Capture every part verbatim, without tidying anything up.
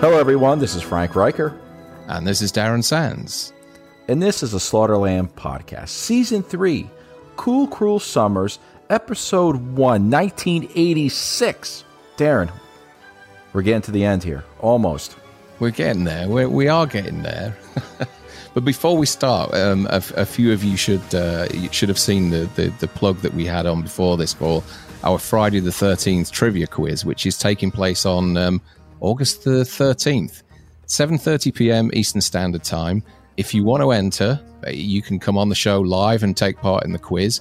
Hello, everyone. This is Frank Riker. And this is Darren Sands. And this is a Slaughterland podcast, Season three, Cool Cruel Summers, Episode one, nineteen eighty-six. Darren, we're getting to the end here. Almost. We're getting there. We're, we are getting there. But before we start, um, a, a few of you should uh, should have seen the, the, the plug that we had on before this for our Friday the thirteenth trivia quiz, which is taking place on um, August the thirteenth, seven thirty p.m. Eastern Standard Time. If you want to enter, you can come on the show live and take part in the quiz.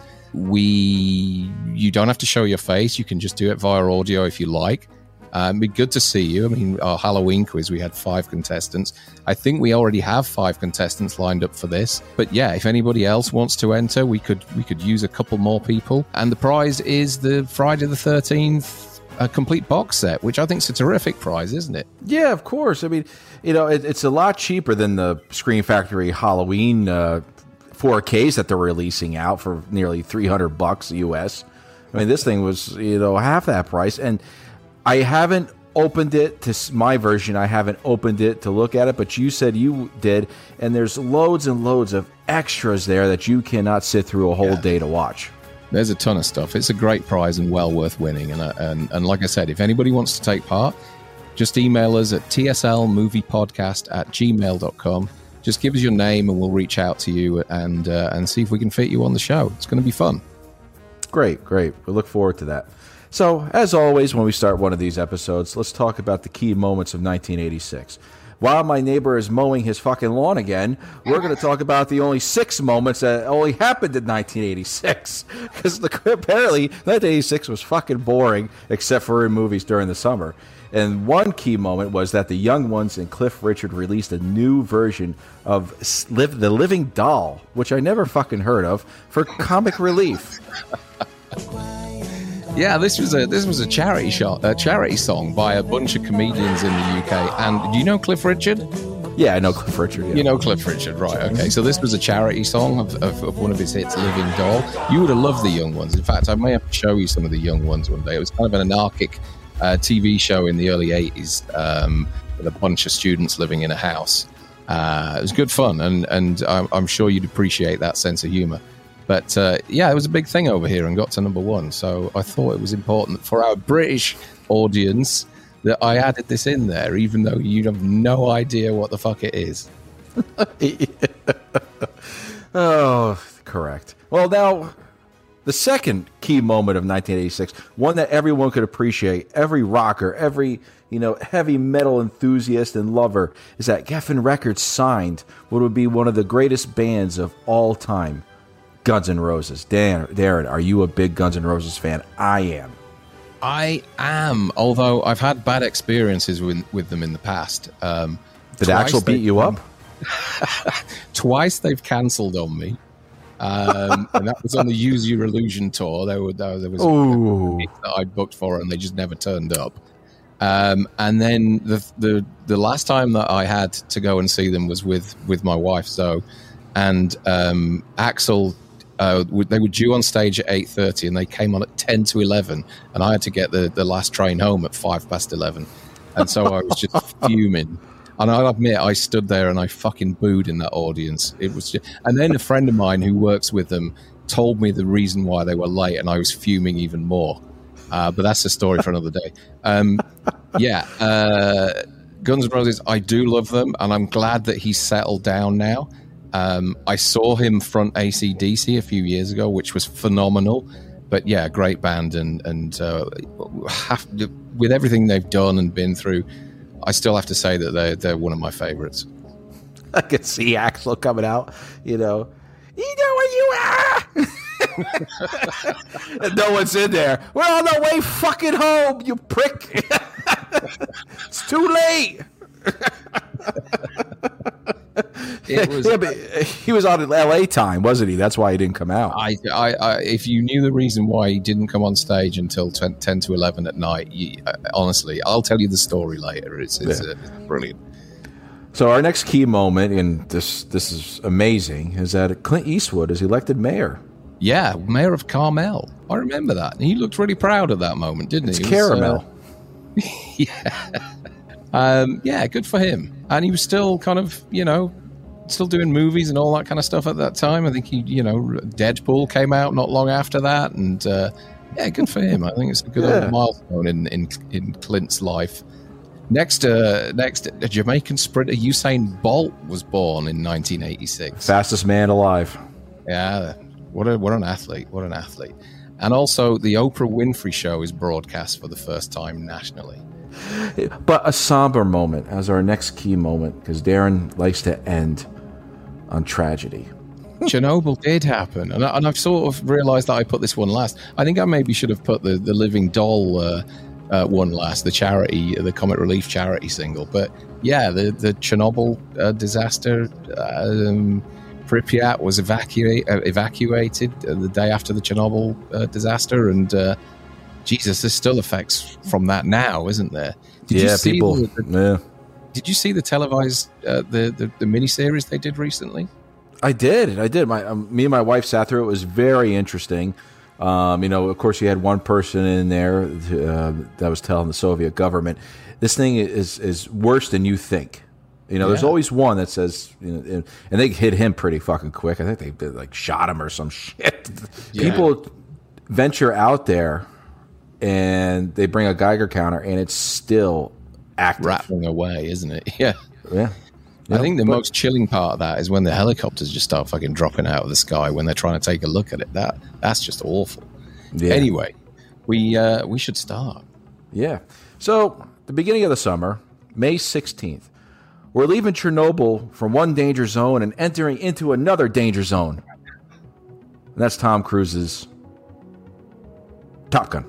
We, you don't have to show your face. You can just do it via audio if you like. Um, it'd be good to see you. I mean, our Halloween quiz, we had five contestants. I think we already have five contestants lined up for this. But yeah, if anybody else wants to enter, we could we could use a couple more people. And the prize is the Friday the thirteenth a complete box set, which I think is a terrific prize, isn't it? Yeah, of course. I mean, you know, it, it's a lot cheaper than the Scream Factory Halloween uh, four Ks that they're releasing out for nearly three hundred bucks U S. I mean, this thing was, you know, half that price. And I haven't opened it to my version. I haven't opened it to look at it, but you said you did. And there's loads and loads of extras there that you cannot sit through a whole yeah. day to watch. There's a ton of stuff. It's a great prize and well worth winning. And, uh, and and like I said, if anybody wants to take part, just email us at t s l movie podcast at gmail dot com. Just give us your name and we'll reach out to you and uh, and see if we can fit you on the show. It's going to be fun. Great, great. We look forward to that. So, as always, when we start one of these episodes, let's talk about the key moments of nineteen eighty-six. While my neighbor is mowing his fucking lawn again, we're going to talk about the only six moments that only happened in nineteen eighty-six. Because apparently, nineteen eighty-six was fucking boring, except for in movies during the summer. And one key moment was that the Young Ones and Cliff Richard released a new version of The Living Doll, which I never fucking heard of, for comic relief. Yeah, this was a this was a charity shot, a charity song by a bunch of comedians in the U K. And do you know Cliff Richard? Yeah, I know Cliff Richard. Yeah. You know Cliff Richard, right? Okay, so this was a charity song of, of, of one of his hits, "Living Doll." You would have loved the Young Ones. In fact, I may have to show you some of the Young Ones one day. It was kind of an anarchic uh, T V show in the early eighties um, with a bunch of students living in a house. Uh, it was good fun, and and I'm, I'm sure you'd appreciate that sense of humour. But uh, yeah, it was a big thing over here and got to number one. So I thought it was important for our British audience that I added this in there, even though you have no idea what the fuck it is. Oh, correct. Well, now, the second key moment of nineteen eighty-six, one that everyone could appreciate, every rocker, every you know heavy metal enthusiast and lover, is that Geffen Records signed what would be one of the greatest bands of all time. Guns N' Roses. Dan, Darren, are you a big Guns N' Roses fan? I am. I am, although I've had bad experiences with, with them in the past. Um, Did Axl beat you up? Twice they've cancelled on me. Um, and that was on the Use Your Illusion tour. There, were, there was Ooh. a that I booked for and they just never turned up. Um, and then the, the the last time that I had to go and see them was with, with my wife, Zoe. And um, Axl... Uh, they were due on stage at eight thirty and they came on at ten to eleven and I had to get the, the last train home at five past eleven. And so I was just fuming. And I'll admit, I stood there and I fucking booed in that audience. It was just, and then a friend of mine who works with them told me the reason why they were late and I was fuming even more. Uh, but that's a story for another day. Um, yeah, uh, Guns N' Roses, I do love them and I'm glad that he's settled down now. Um, I saw him front A C D C a few years ago, which was phenomenal. But yeah, great band, and and uh, have to, with everything they've done and been through, I still have to say that they're they're one of my favorites. I could see Axl coming out, you know, you know where you are. And no one's in there. We're on our way fucking home, you prick. It's too late. It was, yeah, but he was on at L A time, wasn't he? That's why he didn't come out. I, I, I, if you knew the reason why he didn't come on stage until ten, ten to eleven at night, you, uh, honestly, I'll tell you the story later. It's, it's, yeah. uh, it's brilliant. So our next key moment, and this this is amazing, is that Clint Eastwood is elected mayor. Yeah, mayor of Carmel. I remember that. And he looked really proud at that moment, didn't it's he? It's Caramel. Uh, yeah. Um, yeah, good for him. And he was still kind of, you know, still doing movies and all that kind of stuff at that time. I think he, you know, Deadpool came out not long after that, and uh, yeah, good for him. I think it's a good Yeah. old milestone in, in in Clint's life. Next, uh, next, a Jamaican sprinter Usain Bolt was born in nineteen eighty-six. Fastest man alive. Yeah, what a what an athlete! What an athlete! And also, the Oprah Winfrey Show is broadcast for the first time nationally. But a somber moment as our next key moment, because Darren likes to end on tragedy. Chernobyl did happen, and, I, and I've sort of realised that I put this one last. I think I maybe should have put the, the Living Doll uh, uh, one last, the charity, the Comic Relief charity single. But yeah, the, the Chernobyl uh, disaster, um, Pripyat was evacuate, uh, evacuated uh, the day after the Chernobyl uh, disaster, and uh, Jesus, there's still effects from that now, isn't there? Did yeah, you see people. The, the, yeah. Did you see the televised uh, the, the the miniseries they did recently? I did. I did. My um, me and my wife sat through it. It was very interesting. Um, you know, of course, you had one person in there uh, that was telling the Soviet government, "This thing is is worse than you think." You know, yeah. There's always one that says, you know, and they hit him pretty fucking quick. I think they did, like shot him or some shit. Yeah. People venture out there and they bring a Geiger counter, and it's still active, rattling away, isn't it? Yeah, yeah. I think the but, most chilling part of that is when the helicopters just start fucking dropping out of the sky when they're trying to take a look at it. That that's just awful. Yeah. Anyway, we uh, we should start. Yeah. So the beginning of the summer, May sixteenth, we're leaving Chernobyl from one danger zone and entering into another danger zone. And that's Tom Cruise's Top Gun.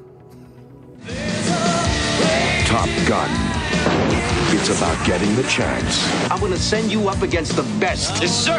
Top Gun. It's about getting the chance. I'm going to send you up against the best. Yes, sir.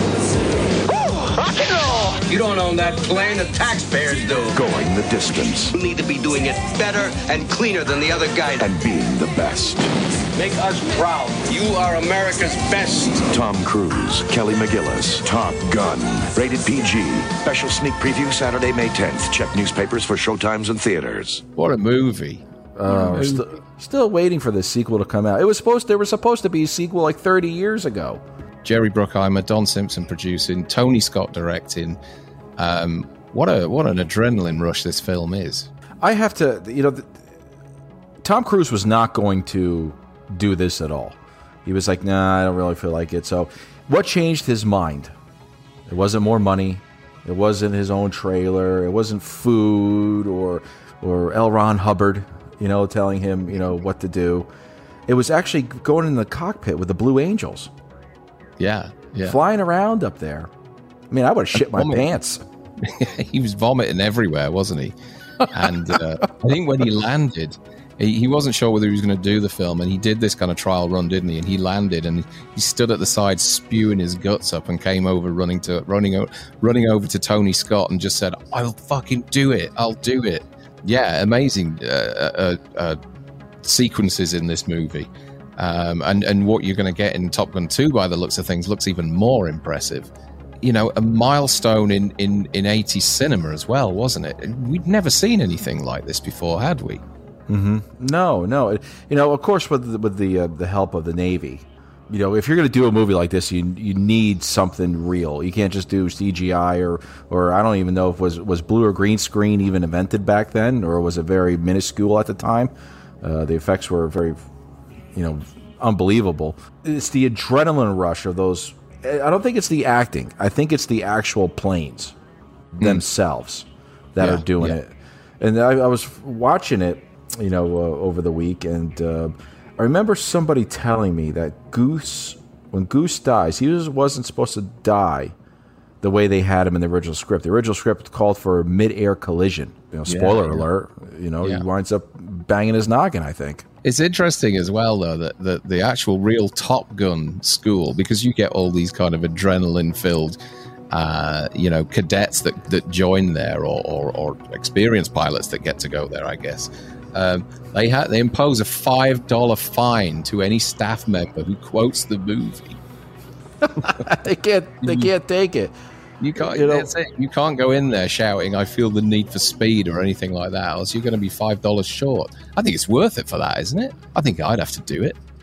Woo! Rock and roll! You don't own that plane. The taxpayers do. Going the distance. You need to be doing it better and cleaner than the other guys. And being the best. Make us proud. You are America's best. Tom Cruise, Kelly McGillis, Top Gun. Rated P G. Special sneak preview Saturday, May tenth. Check newspapers for showtimes and theaters. What a movie. Uh, st- still waiting for the sequel to come out. It was supposed there was supposed to be a sequel like thirty years ago. Jerry Bruckheimer, Don Simpson producing, Tony Scott directing. Um, what a what an adrenaline rush this film is. I have to, you know, th- Tom Cruise was not going to do this at all. He was like, nah, I don't really feel like it. So what changed his mind? It wasn't more money. It wasn't his own trailer. It wasn't food or or L. Ron Hubbard, you know, telling him, you know, what to do. It was actually going in the cockpit with the Blue Angels. Yeah, yeah. Flying around up there. I mean, I would have shit my pants. He was vomiting everywhere, wasn't he? And uh, I think when he landed, he, he wasn't sure whether he was going to do the film, and he did this kind of trial run, didn't he? And he landed, and he stood at the side spewing his guts up, and came over running to running running over to Tony Scott and just said, "I'll fucking do it. I'll do it." Yeah, amazing uh, uh, uh, sequences in this movie. Um, and, and what you're going to get in Top Gun two, by the looks of things, looks even more impressive. You know, a milestone in, in, in eighties cinema as well, wasn't it? We'd never seen anything like this before, had we? Mm-hmm. No, no. You know, of course, with the, with the uh, the help of the Navy. You know, if you're going to do a movie like this, you you need something real. You can't just do C G I or or I don't even know if was was blue or green screen even invented back then, or was it very minuscule at the time. Uh, the effects were very, you know, unbelievable. It's the adrenaline rush of those. I don't think it's the acting. I think it's the actual planes mm. themselves that yeah, are doing yeah. it. And I, I was watching it, you know, uh, over the week, and uh, I remember somebody telling me that Goose, when Goose dies, he was, wasn't supposed to die the way they had him in the original script. The original script called for a mid-air collision. You know, spoiler yeah, yeah. alert. You know, yeah. he winds up banging his noggin, I think. It's interesting as well, though, that the, the actual real Top Gun school, because you get all these kind of adrenaline-filled, uh, you know, cadets that, that join there, or, or, or experienced pilots that get to go there, I guess. Um, they ha- they impose a five dollar fine to any staff member who quotes the movie. they can't. They can't take it. You can't. You know, that's it. You can't go in there shouting, "I feel the need for speed" or anything like that, else you're going to be five dollars short. I think it's worth it for that, isn't it? I think I'd have to do it.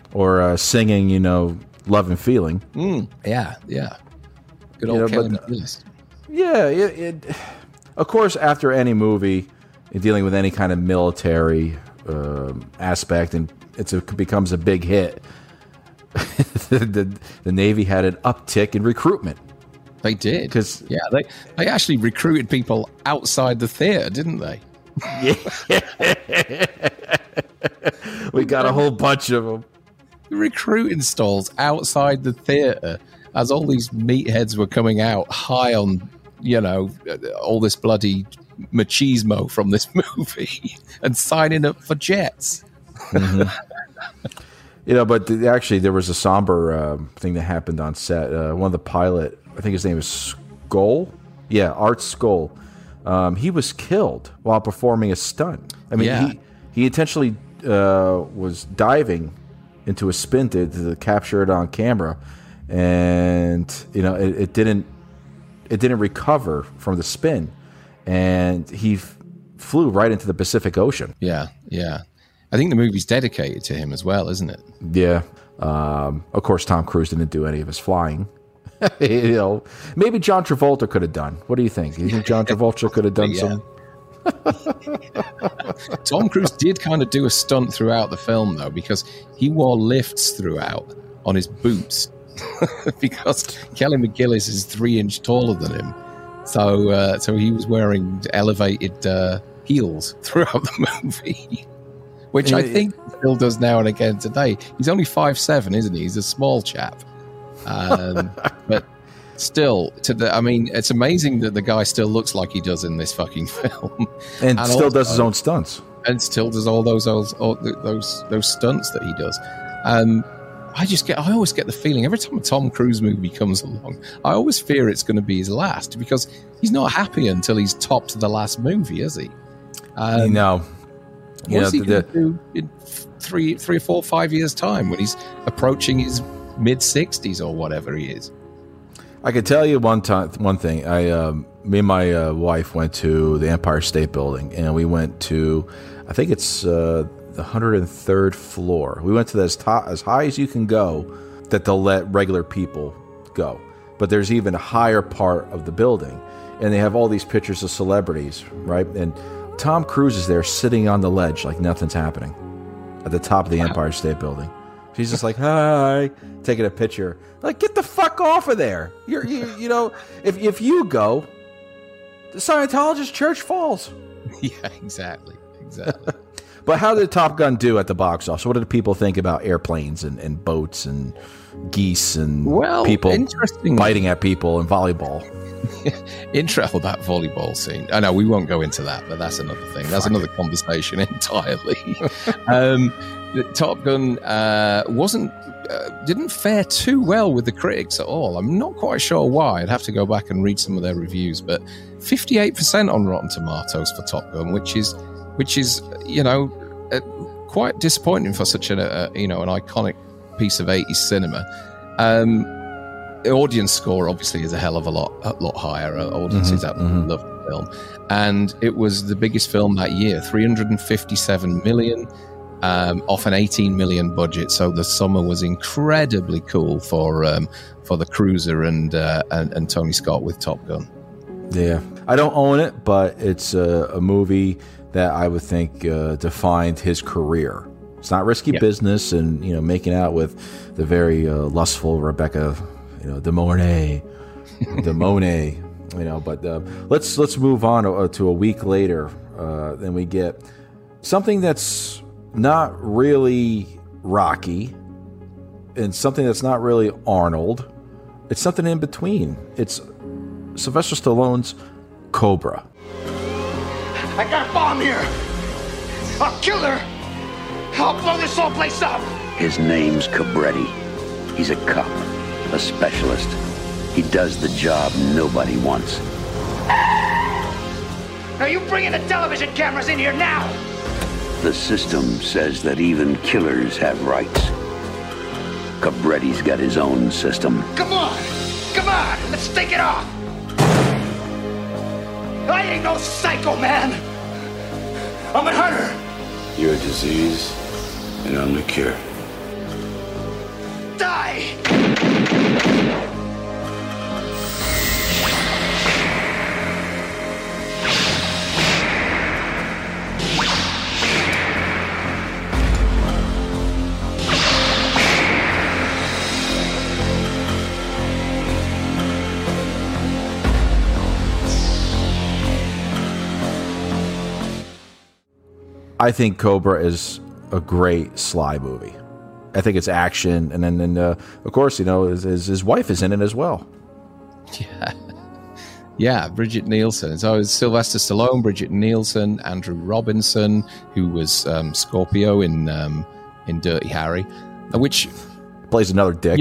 or uh, singing, you know, Love and Feeling. Mm, yeah, yeah. Good old You know, Kelly but- McGillis. Yeah, it, it, of course, after any movie dealing with any kind of military um aspect, and it's a, it becomes a big hit, the, the, the Navy had an uptick in recruitment. They did. 'Cause- yeah, they, they actually recruited people outside the theater, didn't they? We got a whole bunch of them. Recruiting stalls outside the theater as all these meatheads were coming out high on, you know, all this bloody machismo from this movie and signing up for jets. You know, but the, actually, there was a somber uh, thing that happened on set. Uh, one of the pilot, I think his name is Skoll. Yeah, Art Skoll. Um, he was killed while performing a stunt. I mean, Yeah. he he intentionally uh, was diving into a spin to, to capture it on camera, and you know, it, it didn't it didn't recover from the spin, and he f- flew right into the Pacific Ocean. Yeah, yeah. I think the movie's dedicated to him as well, isn't it? Yeah. Um, of course, Tom Cruise didn't do any of his flying. You know, maybe John Travolta could have done. What do you think? Do you think John Travolta could have done Yeah. some? Tom Cruise did kind of do a stunt throughout the film, though, because he wore lifts throughout on his boots because Kelly McGillis is three inch taller than him. So, uh, so he was wearing elevated uh, heels throughout the movie, which I Yeah, think he still does now and again today. He's only five seven, isn't he? He's a small chap. Um, but still, to the, I mean, it's amazing that the guy still looks like he does in this fucking film. And, And still also- does his own stunts. and still does all those those all th- those those stunts that he does. Um, I just get I always get the feeling every time a Tom Cruise movie comes along, I always fear it's going to be his last because he's not happy until he's topped the last movie, is he? Um, you know, you know, what's he the, going the, to do in three, three or four, five years' time when he's approaching his mid sixties or whatever he is? I could tell you one time, one thing. I, um, me and my uh, wife went to the Empire State Building, and we went to, I think it's uh, the one hundred third floor. We went to as top, as high as you can go, that they'll let regular people go. But there's even a higher part of the building, and they have all these pictures of celebrities, right? And Tom Cruise is there sitting on the ledge like nothing's happening at the top of the Empire State Building. She's just like, hi, taking a picture. Like, get the fuck off of there. You're, you, you know, if if you go, the Scientologist church falls. Yeah, exactly, exactly. But how did Top Gun do at the box office? What did people think about airplanes and, and boats and geese and Well, people interesting. biting at people and volleyball? Intro that volleyball scene. I know we won't go into that, but that's another thing. That's another conversation entirely. um, the Top Gun uh, wasn't uh, didn't fare too well with the critics at all. I'm not quite sure why. I'd have to go back and read some of their reviews, but fifty-eight percent on Rotten Tomatoes for Top Gun, which is which is you know uh, quite disappointing for such a uh, you know an iconic piece of eighties cinema. Um, The audience score obviously is a hell of a lot, a lot higher. Uh, Audiences Mhm, absolutely mhm. love the film, and it was the biggest film that year, three hundred fifty-seven million um, off an eighteen million budget. So the summer was incredibly cool for um, for the Cruiser and, uh, and and Tony Scott with Top Gun. Yeah, I don't own it, but it's a, a movie that I would think uh, defined his career. It's not risky Yeah. business, and you know, making out with the very uh, lustful Rebecca, you know, De Mornay, De Monet, you know. But uh, let's let's move on to, to a week later. Uh, then we get something that's not really Rocky, and something that's not really Arnold. It's something in between. It's Sylvester Stallone's Cobra. I got a bomb here. I'll kill her. I'll blow this whole place up. His name's Cabretti. He's a cop, a specialist. He does the job nobody wants. Now you bringing the television cameras in here now. The system says that even killers have rights. Cabretti's got his own system. Come on. Come on. Let's take it off. I ain't no psycho, man. I'm a hunter. You're a disease, and I'm the cure. die! I think Cobra is a great Sly movie. I think it's action, and then, and, uh, of course, you know, his, his, his wife is in it as well. Yeah, yeah, Bridget Nielsen. So it was Sylvester Stallone, Bridget Nielsen, Andrew Robinson, who was um, Scorpio in um, in Dirty Harry, which plays another dick. Yeah,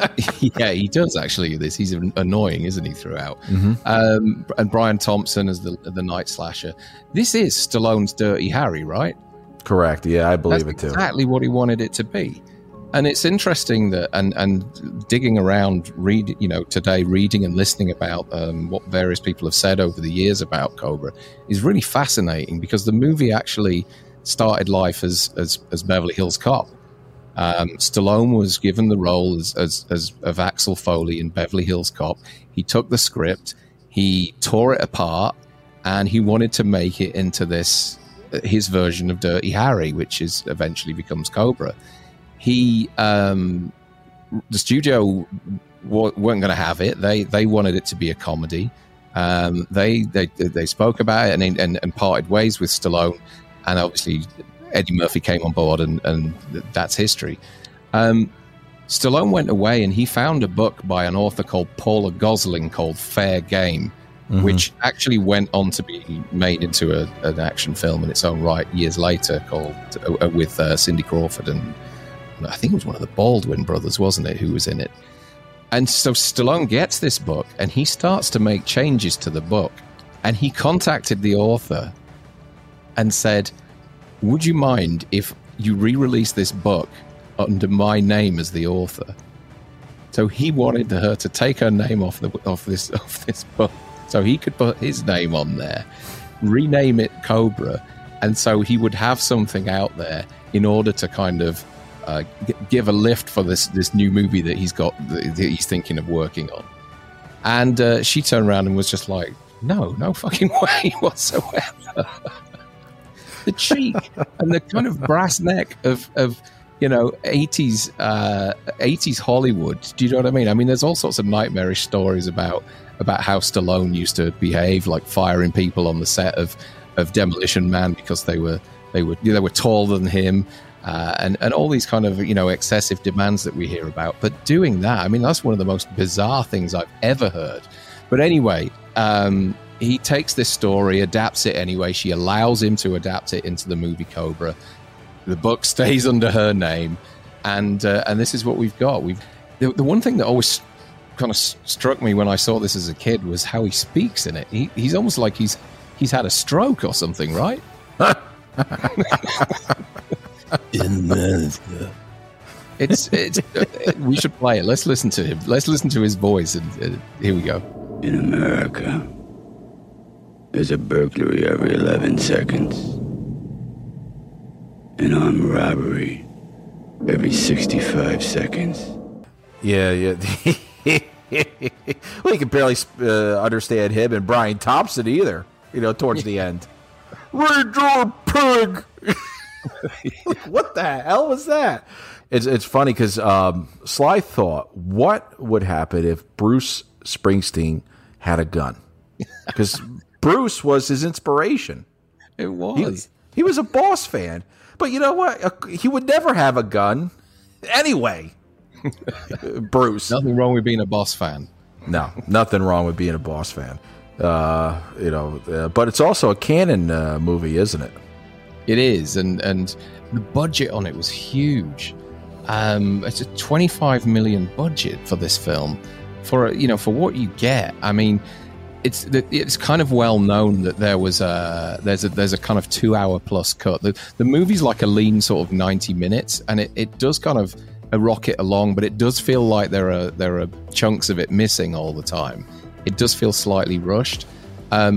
yeah, he does actually. This he's annoying, isn't he? Throughout, mm-hmm. um, and Brian Thompson as the the night slasher. This is Stallone's Dirty Harry, right? Correct. Yeah, I believe That's it too. Exactly what he wanted it to be. And it's interesting that, and, and digging around, read you know today, reading and listening about um, what various people have said over the years about Cobra is really fascinating, because the movie actually started life as as, as Beverly Hills Cop. Um, Stallone was given the role as, as, as of Axel Foley in Beverly Hills Cop. He took the script, he tore it apart, and he wanted to make it into this his version of Dirty Harry, which is eventually becomes Cobra. He, um, the studio w- weren't going to have it. They they wanted it to be a comedy. Um, they they they spoke about it and, and and parted ways with Stallone, and obviously Eddie Murphy came on board, and, and that's history. Um, Stallone went away and he found a book by an author called Paula Gosling called Fair Game, mm-hmm. which actually went on to be made into a, an action film in its own right years later, called uh, with uh, Cindy Crawford, and I think it was one of the Baldwin brothers, wasn't it, who was in it. And so Stallone gets this book and he starts to make changes to the book, and he contacted the author and said, would you mind if you re-release this book under my name as the author? So he wanted her to take her name off the off this off this book, so he could put his name on there, rename it Cobra, and so he would have something out there in order to kind of uh, g- give a lift for this this new movie that he's got that he's thinking of working on. And uh, she turned around and was just like, "No, no fucking way whatsoever." The cheek and the kind of brass neck of, of you know, eighties uh, eighties Hollywood. Do you know what I mean? I mean, there's all sorts of nightmarish stories about about how Stallone used to behave, like firing people on the set of, of Demolition Man because they were they were they were taller than him, uh, and and all these kind of, you know, excessive demands that we hear about. But doing that, I mean, that's one of the most bizarre things I've ever heard. But anyway. Um, He takes this story, adapts it anyway. She allows him to adapt it into the movie Cobra. The book stays under her name, and uh, and this is what we've got. We've the, the one thing that always kind of struck me when I saw this as a kid was how he speaks in it. He, he's almost like he's he's had a stroke or something, right? it's it's uh, we should play it. Let's listen to him. Let's listen to his voice, and uh, here we go. In America, there's a burglary every eleven seconds. An armed robbery every sixty-five seconds. Yeah, yeah. Well, you can barely uh, understand him and Brian Thompson either, you know, towards the end. Read your pig! What the hell was that? It's, it's funny because um, Sly thought, what would happen if Bruce Springsteen had a gun? Because Bruce was his inspiration. It was. He, he was a Boss fan. But you know what? He would never have a gun anyway. Bruce. Nothing wrong with being a Boss fan. No, nothing wrong with being a Boss fan. Uh, you know, uh, but it's also a canon uh, movie, isn't it? It is, and and the budget on it was huge. Um, it's a twenty-five million budget for this film. For you know, for what you get, I mean, it's it's kind of well known that there was a there's a there's a kind of two hour plus cut. The the movie's like a lean sort of ninety minutes, and it, it does kind of rocket along, but it does feel like there are there are chunks of it missing all the time. It does feel slightly rushed. Um,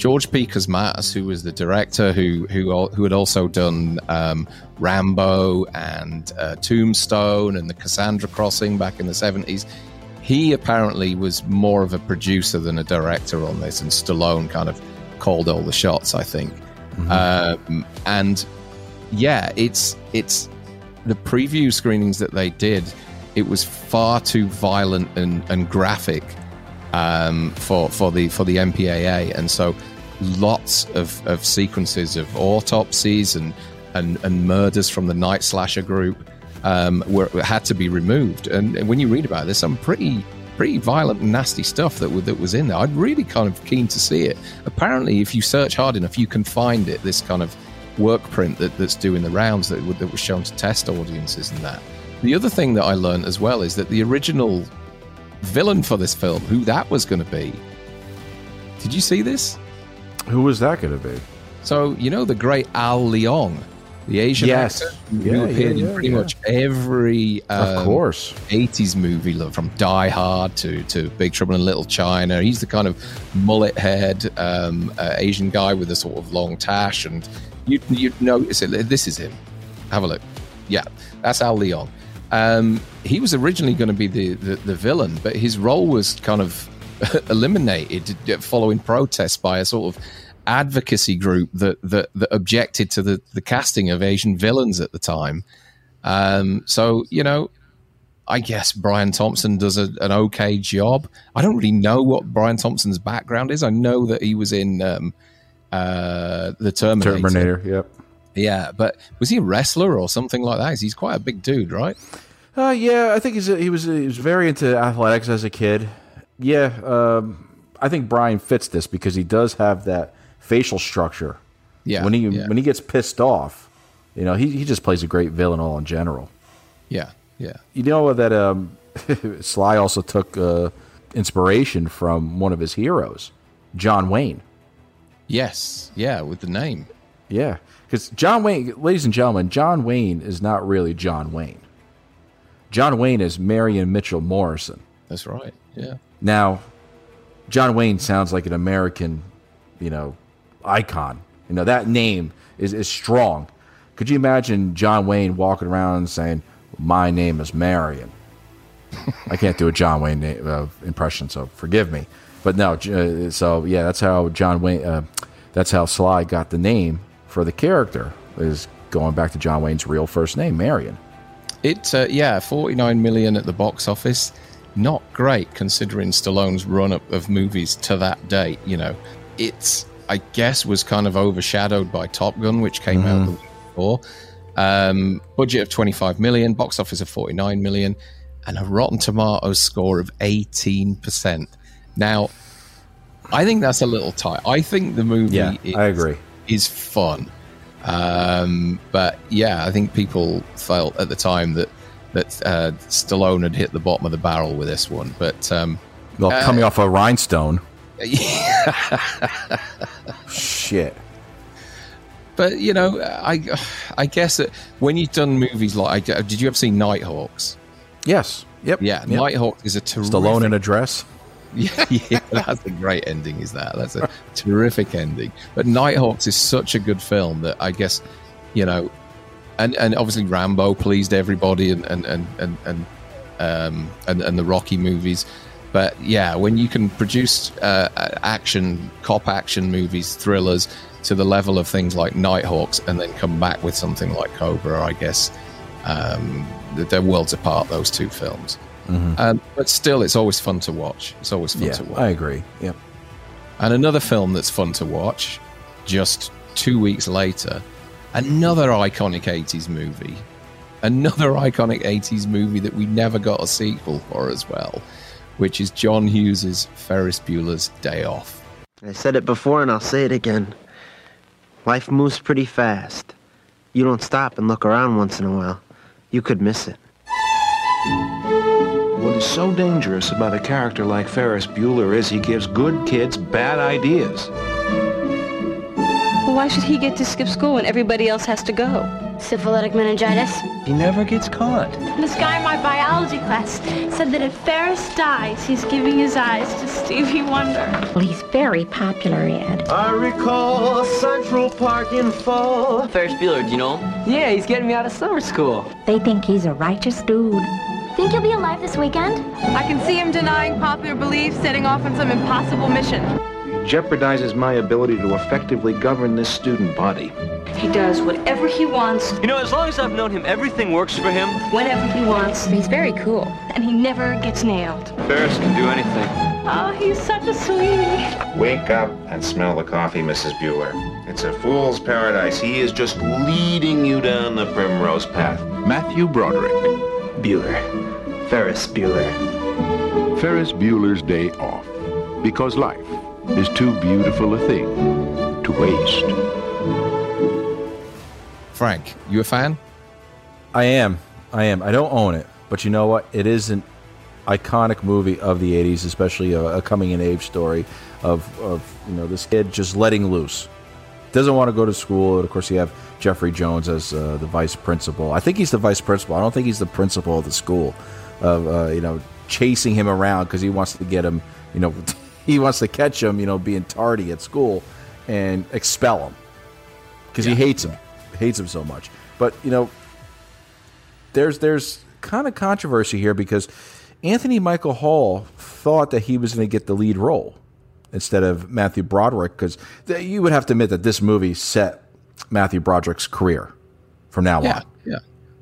George P. Cosmatos, who was the director, who who who had also done um, Rambo and uh, Tombstone and the Cassandra Crossing back in the seventies. He apparently was more of a producer than a director on this, and Stallone kind of called all the shots, I think. Mm-hmm. Um, and yeah, it's it's the preview screenings that they did. It was far too violent and, and graphic um, for for the for the M P A A, and so lots of, of sequences of autopsies and, and and murders from the Night Slasher group um, were had to be removed. And, and when you read about this, some pretty pretty violent and nasty stuff that that was in there. I'd really kind of keen to see it. Apparently, if you search hard enough, you can find it. This kind of work print that, that's doing the rounds that that was shown to test audiences and that. The other thing that I learned as well is that the original villain for this film, who that was going to be. Did you see this? Who was that going to be? So, you know the great Al Leong, the Asian yes. actor yeah, who appeared yeah, yeah, in pretty yeah. much every um, of course. eighties movie, from Die Hard to, to Big Trouble in Little China. He's the kind of mullet-haired um, uh, Asian guy with a sort of long tash, and you'd, you'd notice it. This is him. Have a look. Yeah, that's Al Leong. Um, he was originally going to be the, the, the villain, but his role was kind of eliminated following protests by a sort of advocacy group that that, that objected to the, the casting of Asian villains at the time. Um, so, you know, I guess Brian Thompson does a, an okay job. I don't really know what Brian Thompson's background is. I know that he was in um, uh, the Terminator. Terminator, yep. Yeah, but was he a wrestler or something like that? He's quite a big dude, right? Uh, yeah, I think he's a, he was he was very into athletics as a kid. Yeah, um, I think Brian fits this because he does have that facial structure. Yeah, when he yeah. when he gets pissed off, you know, he he just plays a great villain all in general. Yeah, yeah. You know that um, Sly also took uh, inspiration from one of his heroes, John Wayne. Yes, yeah, with the name. Yeah, because John Wayne, ladies and gentlemen, John Wayne is not really John Wayne. John Wayne is Marion Mitchell Morrison. That's right, yeah. Now, John Wayne sounds like an American, you know, icon. You know, that name is, is strong. Could you imagine John Wayne walking around saying, "My name is Marion"? I can't do a John Wayne name, uh, impression, so forgive me. But no, uh, so yeah, that's how John Wayne, uh, that's how Sly got the name for the character, is going back to John Wayne's real first name, Marion. It, uh, yeah, forty-nine million at the box office. Not great considering Stallone's run-up of movies to that date. You know, it's, I guess, was kind of overshadowed by Top Gun, which came mm. out the week before. Um, budget of twenty-five million, box office of forty-nine million, and a Rotten Tomatoes score of eighteen percent. Now, I think that's a little tight. I think the movie yeah, is, I agree. is fun. Um, but yeah, I think people felt at the time that that uh, Stallone had hit the bottom of the barrel with this one. But um, well, uh, coming off a Rhinestone, yeah. shit. But you know, I I guess that when you've done movies like, did you ever see Nighthawks? Yes. Yep. Yeah, yep. Nighthawks is a terrific. Stallone in a dress. Yeah, yeah, that's a great ending, is that? That's a terrific ending. But Nighthawks is such a good film that I guess, you know, and, and obviously Rambo pleased everybody and and and and and, um, and and the Rocky movies. But yeah, when you can produce uh, action, cop action movies, thrillers to the level of things like Nighthawks, and then come back with something like Cobra, I guess um, they're worlds apart, those two films. Mm-hmm. Um, but still, it's always fun to watch. It's always fun yeah, to watch. I agree. Yep. And another film that's fun to watch, just two weeks later, another iconic eighties movie. Another iconic eighties movie that we never got a sequel for as well, which is John Hughes's Ferris Bueller's Day Off. I said it before and I'll say it again. Life moves pretty fast. You don't stop and look around once in a while, you could miss it. What is so dangerous about a character like Ferris Bueller is he gives good kids bad ideas. Well, why should he get to skip school when everybody else has to go? Syphilitic meningitis? He never gets caught. This guy in my biology class said that if Ferris dies, he's giving his eyes to Stevie Wonder. Well, he's very popular, Ed. I recall Central Park in fall. Ferris Bueller, do you know him? Yeah, he's getting me out of summer school. They think he's a righteous dude. Think he'll be alive this weekend? I can see him denying popular belief, setting off on some impossible mission. He jeopardizes my ability to effectively govern this student body. He does whatever he wants. You know, as long as I've known him, everything works for him. Whenever he wants. He's very cool. And he never gets nailed. Ferris can do anything. Oh, he's such a sweetie. Wake up and smell the coffee, Missus Bueller. It's a fool's paradise. He is just leading you down the primrose path. Matthew Broderick. Bueller. Ferris Bueller. Ferris Bueller's Day Off. Because life is too beautiful a thing to waste. Frank, you a fan? I am. I am. I don't own it, but you know what? It is an iconic movie of the eighties, especially a, a coming-in-age story of, of you know this kid just letting loose. Doesn't want to go to school. And of course, you have Jeffrey Jones as uh, the vice principal. I think he's the vice principal. I don't think he's the principal of the school. Of uh, you know, chasing him around because he wants to get him. You know, he wants to catch him. You know, being tardy at school and expel him because yeah. he hates him. Hates him so much. But you know, there's there's kind of controversy here because Anthony Michael Hall thought that he was going to get the lead role instead of Matthew Broderick, because you would have to admit that this movie set Matthew Broderick's career from now yeah, on. Yeah,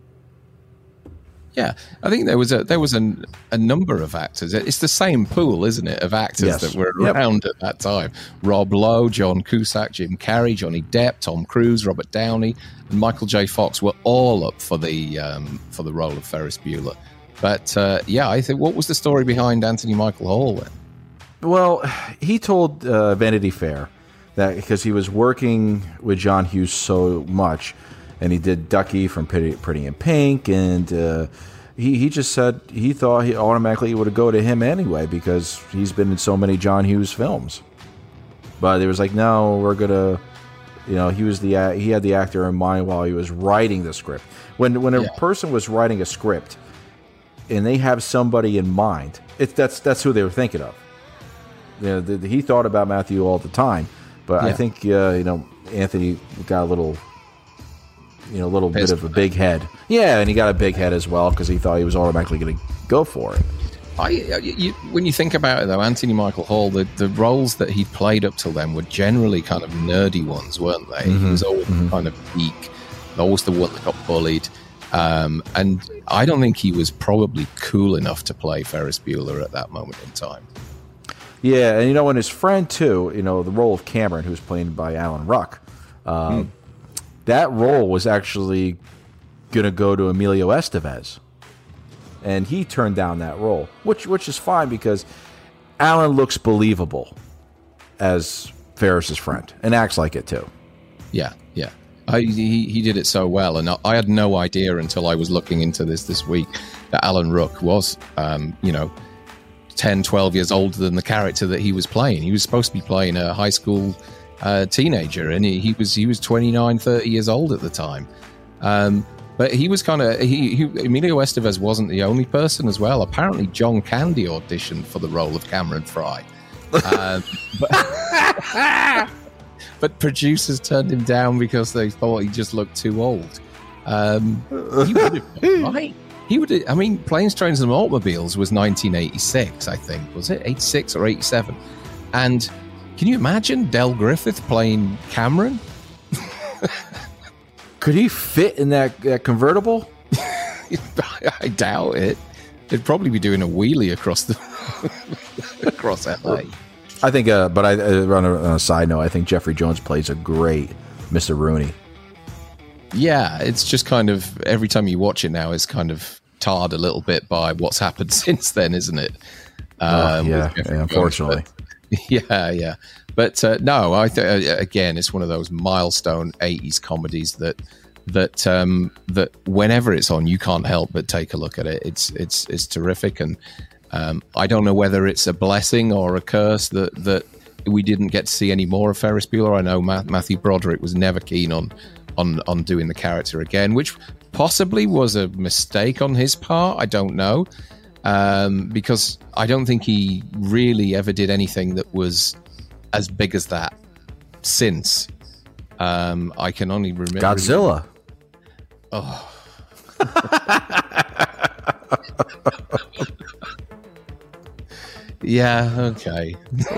yeah. I think there was a there was a, a number of actors. It's the same pool, isn't it, of actors yes. that were yep. around at that time. Rob Lowe, John Cusack, Jim Carrey, Johnny Depp, Tom Cruise, Robert Downey, and Michael J. Fox were all up for the um, for the role of Ferris Bueller. But uh, yeah, I think what was the story behind Anthony Michael Hall then? Well, he told uh, Vanity Fair that because he was working with John Hughes so much, and he did Ducky from Pretty, Pretty in Pink, and uh, he, he just said he thought he automatically would go to him anyway because he's been in so many John Hughes films. But it was like, no, we're gonna, you know, he was the he had the actor in mind while he was writing the script. When when a yeah. person was writing a script, and they have somebody in mind, it's that's that's who they were thinking of. You know, the, the, he thought about Matthew all the time, but yeah. I think uh, you know Anthony got a little, you know, a little Pissed bit of a big head. Yeah, and he got a big head as well because he thought he was automatically going to go for it. I, you, when you think about it, though, Anthony Michael Hall, the, the roles that he played up till then were generally kind of nerdy ones, weren't they? Mm-hmm. He was always mm-hmm. kind of geek, always the one that got bullied. Um, and I don't think he was probably cool enough to play Ferris Bueller at that moment in time. Yeah, and you know, and his friend too, you know, the role of Cameron, who's played by Alan Ruck, um, hmm. that role was actually going to go to Emilio Estevez, and he turned down that role, which which is fine because Alan looks believable as Ferris's friend and acts like it too. Yeah, yeah. I, he, he did it so well, and I, I had no idea until I was looking into this this week that Alan Ruck was, um, you know, ten, twelve years older than the character that he was playing. He was supposed to be playing a high school uh, teenager, and he, he was he was twenty-nine, thirty years old at the time. Um, but he was kind of, he, he, Emilio Estevez wasn't the only person as well. Apparently John Candy auditioned for the role of Cameron Fry. Um, but, but producers turned him down because they thought he just looked too old. Um, he would have been right. He would. I mean, Planes, Trains, and Automobiles was nineteen eighty-six, I think. Was it eighty-six or eighty-seven? And can you imagine Del Griffith playing Cameron? Could he fit in that, that convertible? I doubt it. They'd probably be doing a wheelie across the across L A. I think, uh, but I, uh, on, a, on a side note, I think Jeffrey Jones plays a great Mister Rooney. Yeah, it's just kind of every time you watch it now, it's kind of tarred a little bit by what's happened since then, isn't it? Um, oh, yeah, yeah unfortunately. But, yeah, yeah. But uh, no, I th- again, it's one of those milestone eighties comedies that that um, that whenever it's on, you can't help but take a look at it. It's it's it's terrific, and um, I don't know whether it's a blessing or a curse that that we didn't get to see any more of Ferris Bueller. I know Ma- Matthew Broderick was never keen on on on doing the character again, which possibly was a mistake on his part. I don't know, um, because I don't think he really ever did anything that was as big as that since. Um, I can only remember Godzilla. Oh. Yeah, okay.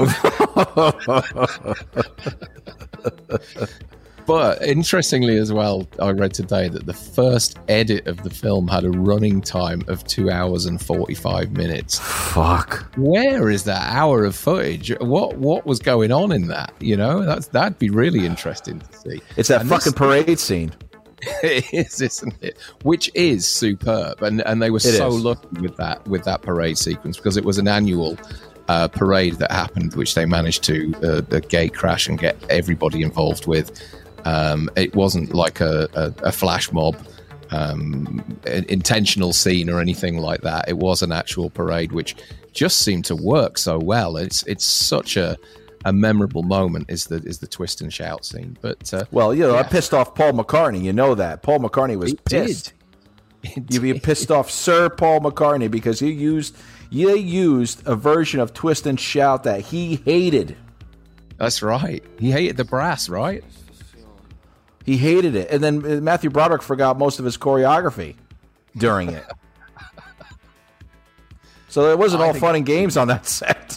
But interestingly as well, I read today that the first edit of the film had a running time of two hours and forty-five minutes. Fuck. Where is that hour of footage? What what was going on in that? You know, that's that'd be really interesting to see. It's that and fucking this, parade scene. It is, isn't it? Which is superb, and and they were It so is. lucky with that with that parade sequence because it was an annual uh, parade that happened, which they managed to uh, the gate crash and get everybody involved with. Um, it wasn't like a, a, a flash mob um, an intentional scene or anything like that. It was an actual parade, which just seemed to work so well. It's it's such a a memorable moment is the is the twist and shout scene. But uh, well, you know, yeah. I pissed off Paul McCartney. You know that Paul McCartney was It pissed. did. You be pissed off, Sir Paul McCartney, because he used you used a version of twist and shout that he hated. That's right. He hated the brass, right? He hated it, and then Matthew Broderick forgot most of his choreography during it. So it wasn't I all think- fun and games on that set.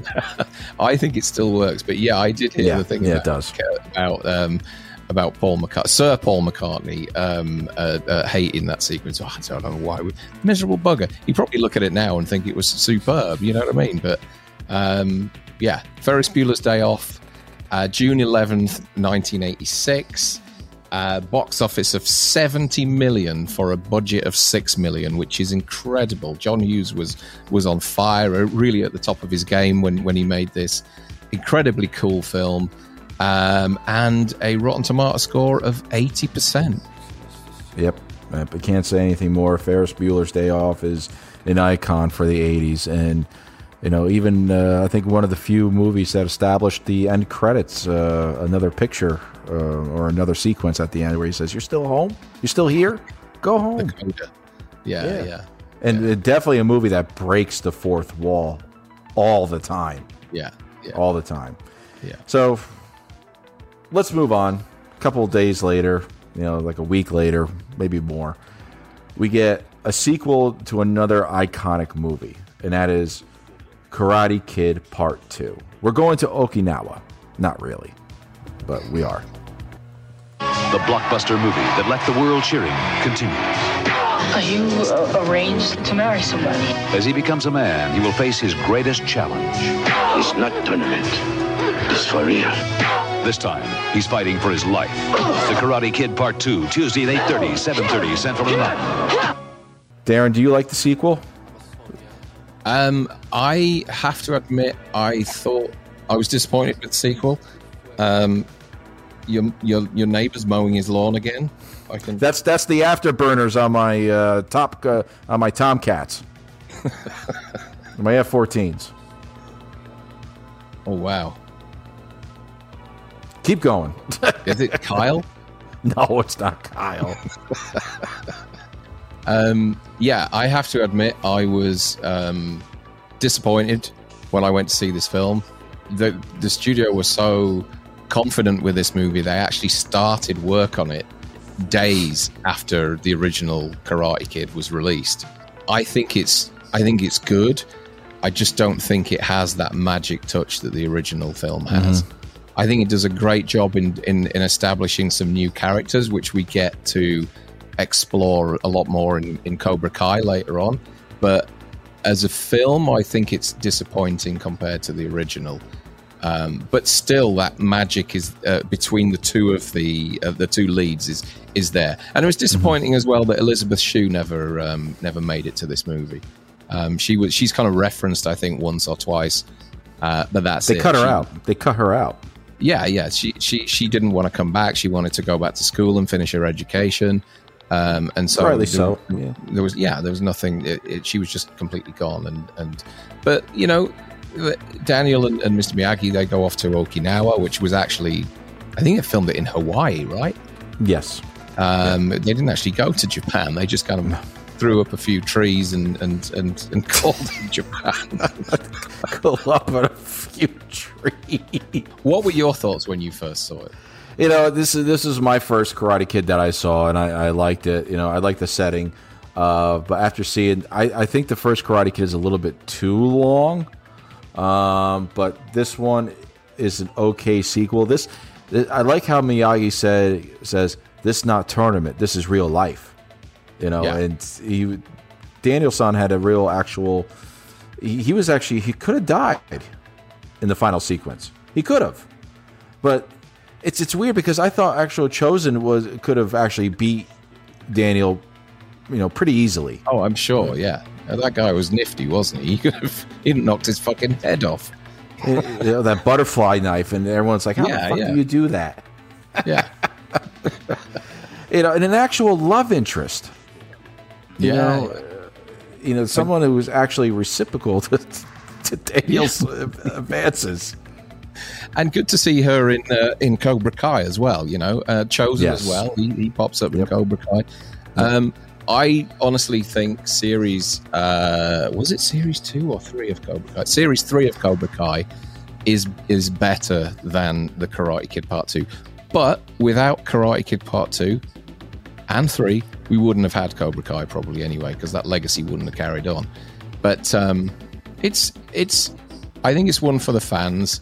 I think it still works, but yeah, I did hear Yeah, the thing yeah, it about, does. about um, about Paul McCartney, Sir Paul McCartney, um, uh, uh, hating that sequence. Oh, I don't know why. Miserable bugger. You probably look at it now and think it was superb. You know what I mean? But um, yeah, Ferris Bueller's Day Off, uh, June eleventh, nineteen eighty-six. Uh, box office of seventy million for a budget of six million, which is incredible. John Hughes was was on fire, really at the top of his game when, when he made this incredibly cool film, um, and a Rotten Tomato score of eighty percent. Yep, I can't say anything more. Ferris Bueller's Day Off is an icon for the eighties, and you know, even uh, I think one of the few movies that established the end credits, uh, another picture uh, or another sequence at the end where he says, "You're still home? You're still here? Go home." Yeah, yeah, yeah. And it- definitely a movie that breaks the fourth wall all the time. Yeah, yeah. All the time. Yeah. So let's move on. A couple of days later, you know, like a week later, maybe more, we get a sequel to another iconic movie, and that is Karate Kid Part two. We're going to Okinawa. Not really, but we are. The blockbuster movie that left the world cheering continues. Are you uh, arranged to marry somebody? As he becomes a man, he will face his greatest challenge. It's not tournament. It's for real. This time, he's fighting for his life. The Karate Kid Part two, Tuesday at eight thirty, seven thirty Central and Mountain. Darren, do you like the sequel? Um, I have to admit, I thought I was disappointed with the sequel. Um, your your your neighbor's mowing his lawn again. I can. That's that's the afterburners on my uh, top uh, on my Tomcats, my F fourteens. Oh wow! Keep going. Is it Kyle? No, it's not Kyle. Um, yeah, I have to admit I was um, disappointed when I went to see this film. The the studio was so confident with this movie, they actually started work on it days after the original Karate Kid was released. I think it's I think it's good. I just don't think it has that magic touch that the original film has. Mm-hmm. I think it does a great job in, in, in establishing some new characters, which we get to explore a lot more in, in Cobra Kai later on. But as a film, I think it's disappointing compared to the original. Um, but still, that magic is uh, between the two of the uh, the two leads is is there. And it was disappointing mm-hmm. as well that Elizabeth Shue never um, never made it to this movie. Um, she was she's kind of referenced, I think, once or twice, uh, but that's they it. cut her She- out. They cut her out. Yeah, yeah. She she she didn't want to come back. She wanted to go back to school and finish her education. Um, and so Rightly there, so, yeah. there was yeah there was nothing. It, it, she was just completely gone. And and but you know, Daniel and, and Mister Miyagi, they go off to Okinawa, which was actually, I think they filmed it in Hawaii, right? Yes. Um, yeah. They didn't actually go to Japan. They just kind of threw up a few trees and and and, and called it Japan. Go up on a few trees. What were your thoughts when you first saw it? You know, this is this is my first Karate Kid that I saw, and I, I liked it. You know, I liked the setting. Uh, but after seeing, I, I think the first Karate Kid is a little bit too long. Um, but this one is an okay sequel. This, this I like how Miyagi said says this is not tournament. This is real life. You know, yeah. and he Daniel-san had a real actual. He, he was actually he could have died in the final sequence. He could have, but it's it's weird because I thought actual Chosen was could have actually beat Daniel, you know, pretty easily. Oh, I'm sure. Yeah, that guy was nifty, wasn't he? He could have he knocked his fucking head off. You know, that butterfly knife, and everyone's like, "How yeah, the fuck yeah. do you do that?" Yeah, you know, and an actual love interest. You yeah, know, uh, you know, someone who was actually reciprocal to, to Daniel's yeah. advances. And good to see her in uh, in Cobra Kai as well. You know, uh, Chosen yes. as well. He, he pops up yep. in Cobra Kai. Um, yep. I honestly think series uh, was it series two or three of Cobra Kai? Series three of Cobra Kai is is better than the Karate Kid Part Two. But without Karate Kid Part Two and three, we wouldn't have had Cobra Kai probably anyway, because that legacy wouldn't have carried on. But um, it's it's I think it's one for the fans.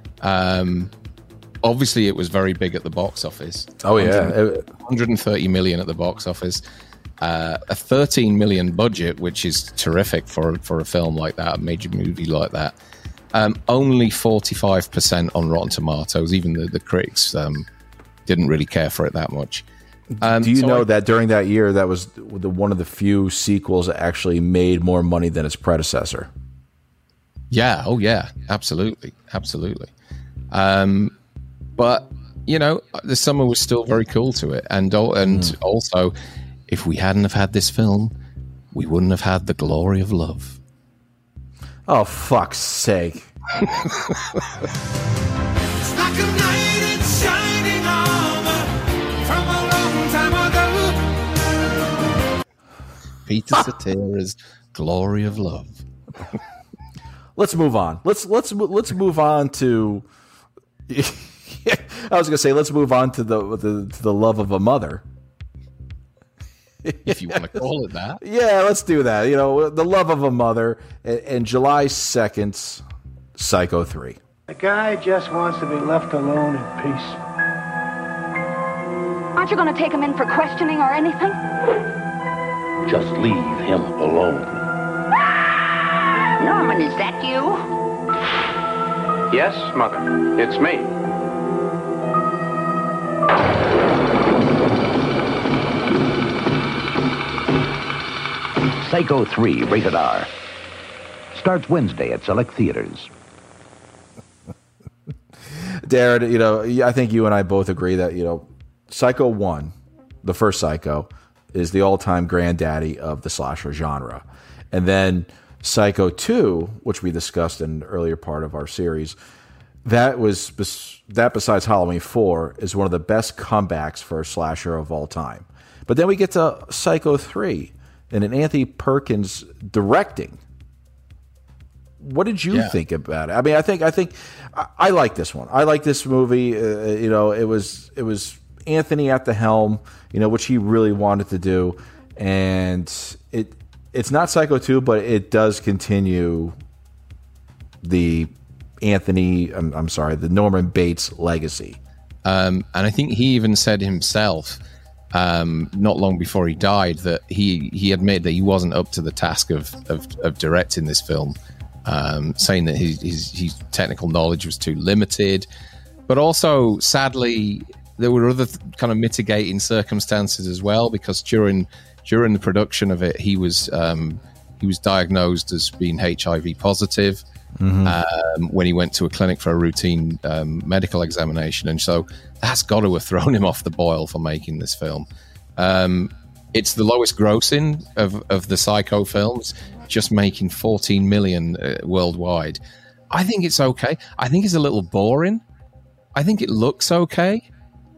Um, obviously, it was very big at the box office. Oh yeah, one hundred thirty million at the box office. Uh, a thirteen million budget, which is terrific for for a film like that, a major movie like that. Um, only forty-five percent on Rotten Tomatoes. Even the the critics um, didn't really care for it that much. Um, Do you so know I, that during that year, that was the one of the few sequels that actually made more money than its predecessor? Yeah. Oh, yeah. Absolutely. Absolutely. Um, but you know, the summer was still very cool to it, and and mm. also, if we hadn't have had this film, we wouldn't have had The Glory of Love. Oh, fuck's sake! It's like a knight in shining armor from a long time ago. Peter Cetera's Glory of Love. Let's move on. Let's let's let's move on to. I was gonna say let's move on to the, the to the love of a mother. If you want to call it that. Yeah, let's do that. You know, The Love of a Mother, and July second, Psycho three. A guy just wants to be left alone in peace. Aren't you going to take him in for questioning or anything? Just leave him alone. Norman, is that you? Yes, Mother. It's me. Psycho three, rated R. Starts Wednesday at select theaters. Darren, you know, I think you and I both agree that, you know, Psycho one, the first Psycho, is the all-time granddaddy of the slasher genre. And then Psycho two, which we discussed in the earlier part of our series, that was that besides Halloween four is one of the best comebacks for a slasher of all time. But then we get to Psycho three, and an Anthony Perkins directing. What did you yeah. think about it? I mean, I think I think I, I like this one. I like this movie. Uh, you know, it was it was Anthony at the helm. You know, which he really wanted to do, and it it's not Psycho two, but it does continue the Anthony. I'm, I'm sorry, the Norman Bates legacy. Um, and I think he even said himself, um, not long before he died, that he he admitted that he wasn't up to the task of of, of directing this film. Um, saying that his, his, his technical knowledge was too limited, but also, sadly, there were other th- kind of mitigating circumstances as well, because during during the production of it, he was um, he was diagnosed as being H I V positive mm-hmm. um, when he went to a clinic for a routine um, medical examination, and so that's got to have thrown him off the boil for making this film. Um, it's the lowest grossing of, of the Psycho films, just making fourteen million uh, worldwide. I think it's okay. I think it's a little boring. I think it looks okay.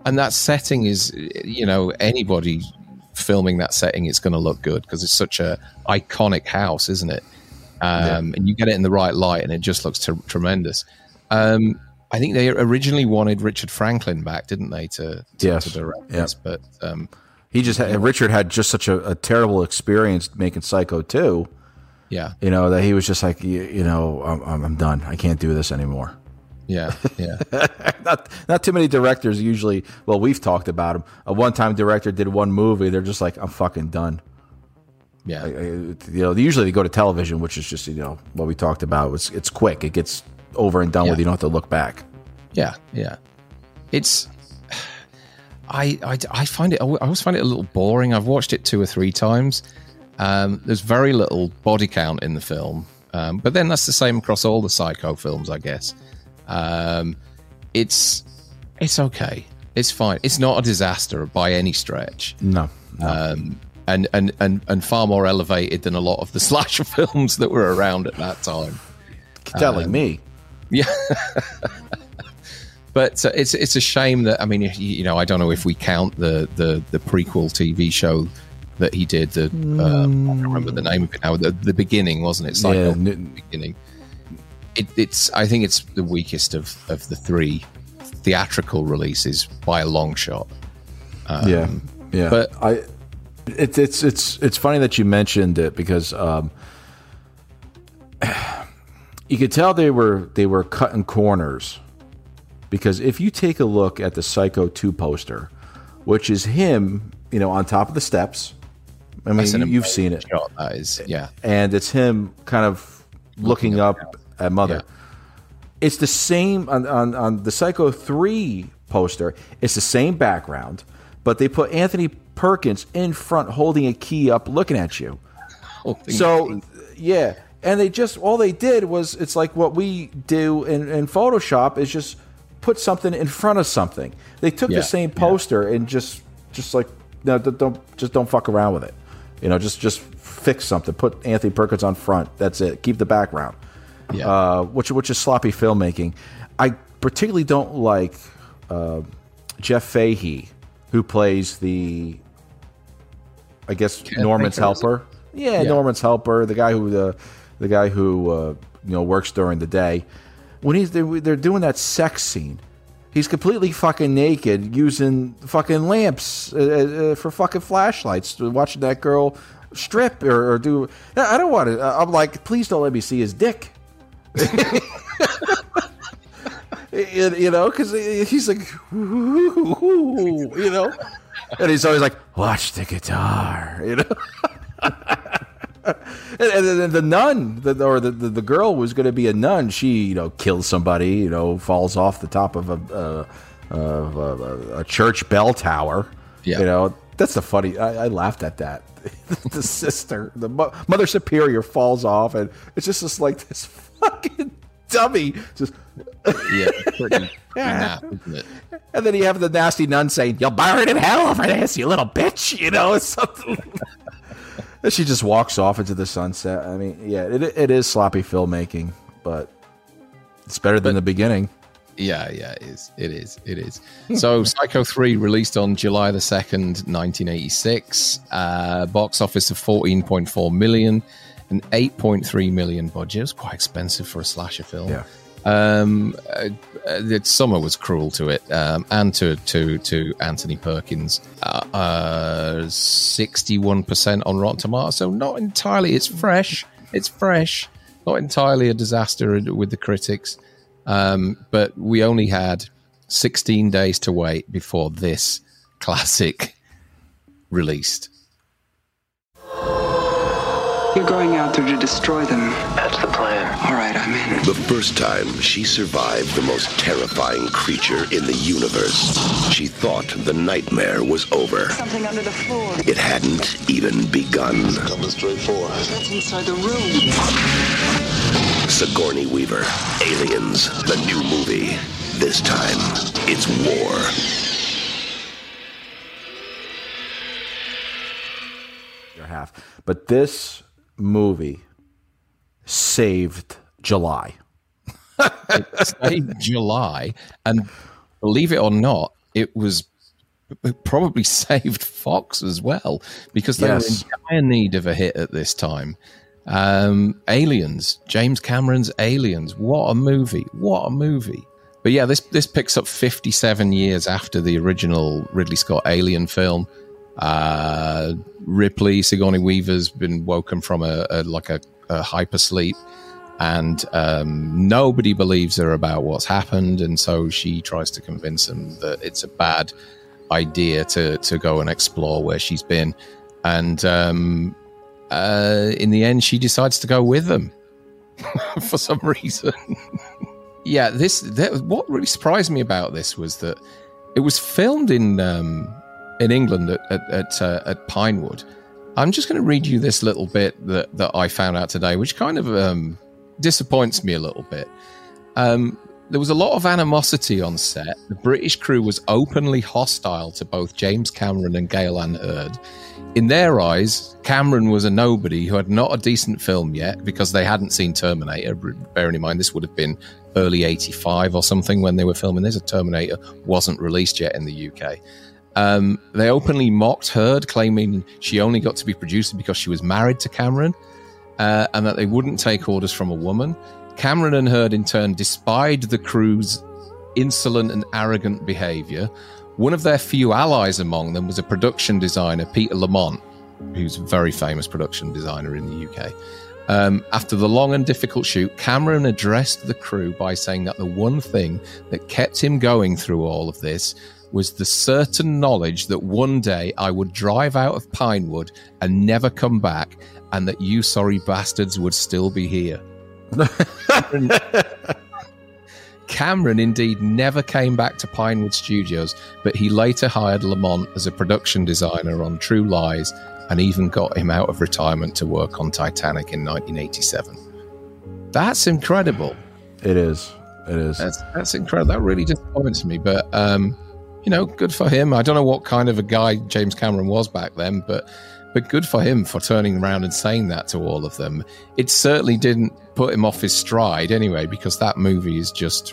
and that setting is, you know, anybody filming that setting, it's going to look good because it's such a iconic house, isn't it? Um, yeah. And you get it in the right light, and it just looks t- tremendous. Um, I think they originally wanted Richard Franklin back, didn't they, to, to, yes. to direct yep. this? But um, he just had, Richard had just such a, a terrible experience making Psycho two. Yeah, you know that he was just like, you, you know, I'm, I'm done. I can't do this anymore. Yeah, yeah. not not too many directors usually. Well, we've talked about them. A one-time director did one movie. They're just like, I'm fucking done. Yeah, I, I, you know, usually they go to television, which is just, you know, what we talked about. It's it's quick. It gets over and done yeah. with. You don't have to look back. Yeah, yeah. It's I, I I find it I always find it a little boring. I've watched it two or three times. Um, there's very little body count in the film, um, but then that's the same across all the Psycho films, I guess. Um, it's it's okay. It's fine. It's not a disaster by any stretch. No. no. Um, and, and, and, and far more elevated than a lot of the slasher films that were around at that time. Telling um, me. Yeah. But uh, it's it's a shame that, I mean, you, you know, I don't know if we count the, the, the prequel T V show that he did. The mm. uh, I don't remember the name of it now. The, the beginning, wasn't it? Psycho, yeah. the beginning. It, it's. I think it's the weakest of, of the three theatrical releases by a long shot. Um, yeah, yeah. But I, it's it's it's it's funny that you mentioned it because um, you could tell they were they were cutting corners. Because if you take a look at the Psycho two poster, which is him, you know, on top of the steps. I mean, you, you've seen it. Shot, that is, yeah. And it's him kind of looking, looking up, up at Mother. Yeah. It's the same on, on, on the Psycho three poster. It's the same background, but they put Anthony Perkins in front holding a key up looking at you. Holding so, yeah. And they just, all they did was, it's like what we do in, in Photoshop is just put something in front of something. They took yeah, the same poster yeah. and just, just like, no, don't just don't fuck around with it. You know, just just fix something. Put Anthony Perkins on front. That's it. Keep the background. Yeah. Uh, which which is sloppy filmmaking. I particularly don't like uh, Jeff Fahey, who plays the, I guess Can't Norman's helper. Yeah, yeah, Norman's helper. The guy who the the guy who uh, you know works during the day. When he's they're, they're doing that sex scene, he's completely fucking naked using fucking lamps uh, uh, for fucking flashlights, watching that girl strip or, or do. I don't want to. I'm like, please don't let me see his dick. you know, because he's like, you know, and he's always like, watch the guitar, you know. And, and, and the nun, the, or the, the the girl was going to be a nun. She, you know, kills somebody. You know, falls off the top of a a, a, a church bell tower. Yeah. You know, that's the funny. I, I laughed at that. The sister, the mo- Mother Superior, falls off, and it's just this, like this fucking dummy. Just yeah, pretty, pretty nap, isn't it? And then you have the nasty nun saying, "You'll burn in hell over this, you little bitch." You know, it's something. And she just walks off into the sunset. I mean, yeah, it it is sloppy filmmaking, but it's better than but, the beginning. Yeah, yeah, it is. It is. It is. So, Psycho three released on July the second, nineteen eighty-six. Uh, box office of fourteen point four million, an eight point three million budget. It was quite expensive for a slasher film. Yeah. Um, uh, the summer was cruel to it, um, and to to to Anthony Perkins. Uh, uh, sixty-one percent on Rotten Tomatoes, so not entirely. It's fresh. It's fresh. Not entirely a disaster with the critics, um, but we only had sixteen days to wait before this classic released. You're going out there to destroy them. That's the plan. All right, I'm in. The first time she survived the most terrifying creature in the universe, she thought the nightmare was over. Something under the floor. It hadn't even begun. Coming straight for us. That's inside the room. Sigourney Weaver, Aliens, the new movie. This time, it's war. Half. But this movie saved July. It saved July, and believe it or not, it was probably saved Fox as well, because they Yes. were in dire need of a hit at this time. Um, Aliens, James Cameron's Aliens. What a movie. What a movie. But yeah, this this picks up fifty-seven years after the original Ridley Scott Alien film. Uh, Ripley, Sigourney Weaver's been woken from a, a like a, a hypersleep, and um, nobody believes her about what's happened, and so she tries to convince them that it's a bad idea to to go and explore where she's been, and um, uh, in the end, she decides to go with them for some reason. Yeah, this that, what really surprised me about this was that it was filmed in um, in England at at, at, uh, at Pinewood. I'm just going to read you this little bit that, that I found out today, which kind of um, disappoints me a little bit. Um, there was a lot of animosity on set. The British crew was openly hostile to both James Cameron and Gale Anne Hurd. In their eyes, Cameron was a nobody who had not a decent film yet because they hadn't seen Terminator. Bearing in mind, this would have been early eighty-five or something when they were filming this. Terminator wasn't released yet in the U K. Um, they openly mocked Hurd, claiming she only got to be producer because she was married to Cameron, uh, and that they wouldn't take orders from a woman. Cameron and Hurd, in turn, despised the crew's insolent and arrogant behavior. One of their few allies among them was a production designer, Peter Lamont, who's a very famous production designer in the U K. Um, after the long and difficult shoot, Cameron addressed the crew by saying that the one thing that kept him going through all of this was the certain knowledge that one day I would drive out of Pinewood and never come back, and that you sorry bastards would still be here. Cameron, Cameron indeed never came back to Pinewood Studios, but he later hired Lamont as a production designer on True Lies, and even got him out of retirement to work on Titanic in nineteen eighty-seven. That's incredible. It is. It is. That's, that's incredible. That really disappoints me, but um, you know, good for him. I don't know what kind of a guy James Cameron was back then, but but good for him for turning around and saying that to all of them. It certainly didn't put him off his stride anyway, because that movie is just,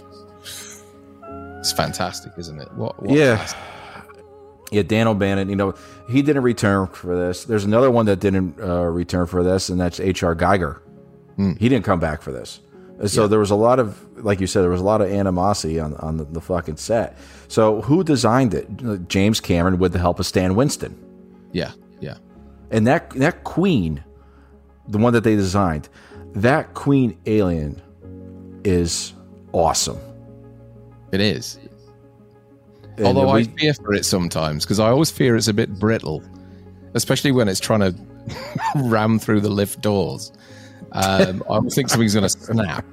it's fantastic, isn't it? What, what yeah. class. Yeah, Dan O'Bannon, you know, he didn't return for this. There's another one that didn't uh, return for this, and that's H R Geiger. Mm. He didn't come back for this. And so yeah. there was a lot of, like you said, there was a lot of animosity on, on the, the fucking set. So who designed it? James Cameron with the help of Stan Winston. Yeah, yeah. And that that Queen, the one that they designed, that Queen alien is awesome. It is. And Although we, I fear for it sometimes, because I always fear it's a bit brittle, especially when it's trying to ram through the lift doors. Um, I think something's going to snap.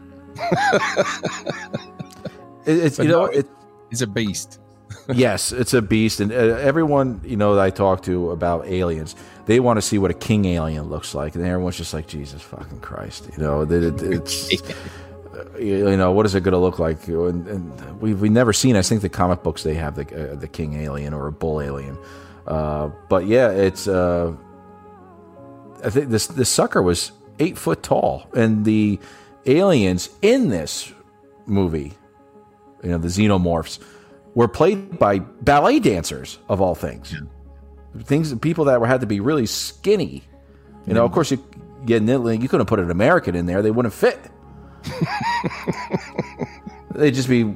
it, it's but you know no, it, it's a beast. Yes, it's a beast, and uh, everyone you know that I talk to about aliens, they want to see what a king alien looks like, and everyone's just like, Jesus fucking Christ, you know, it, it, it's uh, you know, what is it going to look like? And, and we've we never seen. I think the comic books they have the uh, the king alien or a bull alien, uh, but yeah, it's. Uh, I think this this sucker was eight foot tall, and the aliens in this movie, you know, the xenomorphs, were played by ballet dancers of all things. Yeah. Things, people that were had to be really skinny. You know, mm. of course, you get you couldn't put an American in there; they wouldn't fit. They'd just be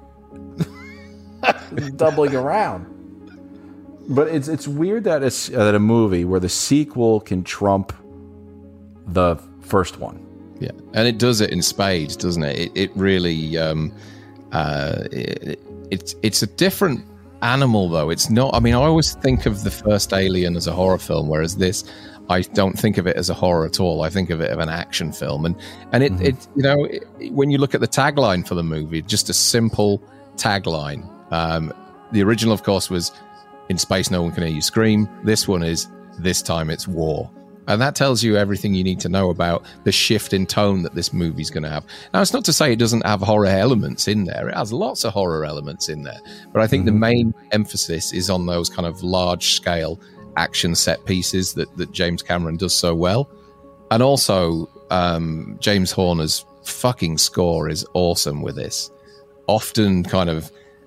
doubling around. But it's it's weird that it's uh, that a movie where the sequel can trump the first one. Yeah, and it does it in spades, doesn't it? It, it really, um, uh, it, it's it's a different animal, though. It's not. I mean, I always think of the first Alien as a horror film, whereas this, I don't think of it as a horror at all. I think of it as an action film, and and it, mm-hmm. it you know, it, when you look at the tagline for the movie, just a simple tagline. Um, the original, of course, was "In space, no one can hear you scream." This one is "This time it's war." And that tells you everything you need to know about the shift in tone that this movie's going to have. Now, it's not to say it doesn't have horror elements in there. It has lots of horror elements in there. But I think mm-hmm. the main emphasis is on those kind of large-scale action set pieces that, that James Cameron does so well. And also, um, James Horner's fucking score is awesome with this. Often kind of